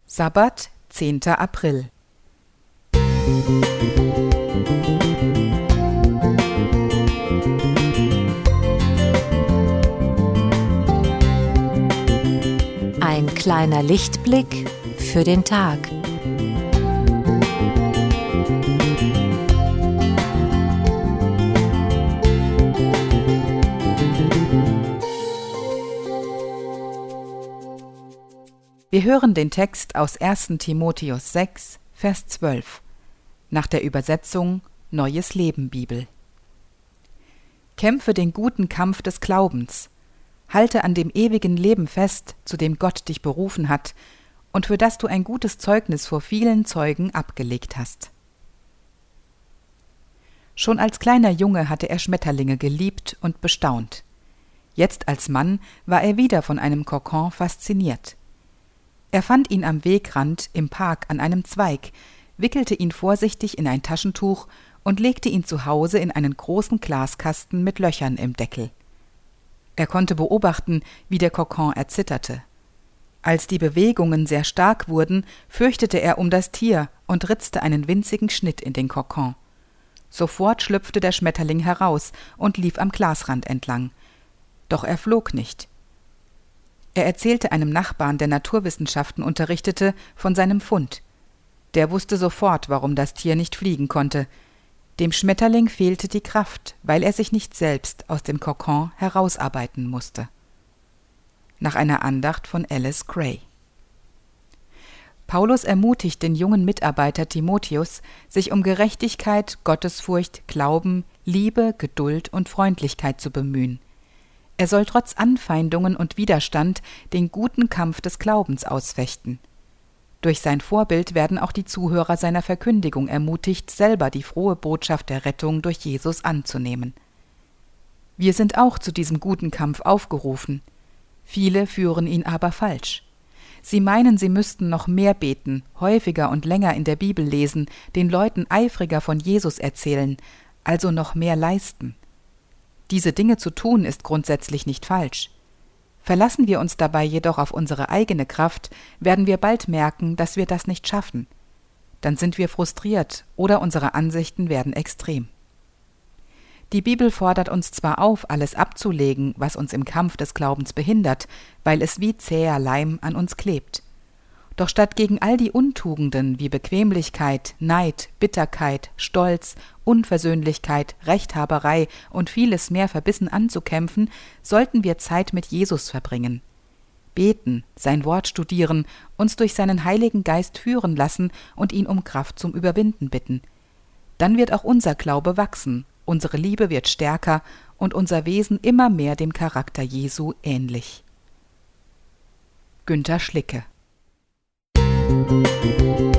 Sabbat, 10. April. Ein kleiner Lichtblick für den Tag. Wir hören den Text aus 1. Timotheus 6, Vers 12, nach der Übersetzung Neues Leben Bibel. Kämpfe den guten Kampf des Glaubens, halte an dem ewigen Leben fest, zu dem Gott dich berufen hat und für das du ein gutes Zeugnis vor vielen Zeugen abgelegt hast. Schon als kleiner Junge hatte er Schmetterlinge geliebt und bestaunt. Jetzt als Mann war er wieder von einem Kokon fasziniert. Er fand ihn am Wegrand im Park an einem Zweig, wickelte ihn vorsichtig in ein Taschentuch und legte ihn zu Hause in einen großen Glaskasten mit Löchern im Deckel. Er konnte beobachten, wie der Kokon erzitterte. Als die Bewegungen sehr stark wurden, fürchtete er um das Tier und ritzte einen winzigen Schnitt in den Kokon. Sofort schlüpfte der Schmetterling heraus und lief am Glasrand entlang. Doch er flog nicht. Er erzählte einem Nachbarn, der Naturwissenschaften unterrichtete, von seinem Fund. Der wusste sofort, warum das Tier nicht fliegen konnte. Dem Schmetterling fehlte die Kraft, weil er sich nicht selbst aus dem Kokon herausarbeiten musste. Nach einer Andacht von Alice Gray. Paulus ermutigt den jungen Mitarbeiter Timotheus, sich um Gerechtigkeit, Gottesfurcht, Glauben, Liebe, Geduld und Freundlichkeit zu bemühen. Er soll trotz Anfeindungen und Widerstand den guten Kampf des Glaubens ausfechten. Durch sein Vorbild werden auch die Zuhörer seiner Verkündigung ermutigt, selber die frohe Botschaft der Rettung durch Jesus anzunehmen. Wir sind auch zu diesem guten Kampf aufgerufen. Viele führen ihn aber falsch. Sie meinen, sie müssten noch mehr beten, häufiger und länger in der Bibel lesen, den Leuten eifriger von Jesus erzählen, also noch mehr leisten. Diese Dinge zu tun, ist grundsätzlich nicht falsch. Verlassen wir uns dabei jedoch auf unsere eigene Kraft, werden wir bald merken, dass wir das nicht schaffen. Dann sind wir frustriert oder unsere Ansichten werden extrem. Die Bibel fordert uns zwar auf, alles abzulegen, was uns im Kampf des Glaubens behindert, weil es wie zäher Leim an uns klebt. Doch statt gegen all die Untugenden wie Bequemlichkeit, Neid, Bitterkeit, Stolz, Unversöhnlichkeit, Rechthaberei und vieles mehr verbissen anzukämpfen, sollten wir Zeit mit Jesus verbringen. Beten, sein Wort studieren, uns durch seinen Heiligen Geist führen lassen und ihn um Kraft zum Überwinden bitten. Dann wird auch unser Glaube wachsen, unsere Liebe wird stärker und unser Wesen immer mehr dem Charakter Jesu ähnlich. Günter Schlicke.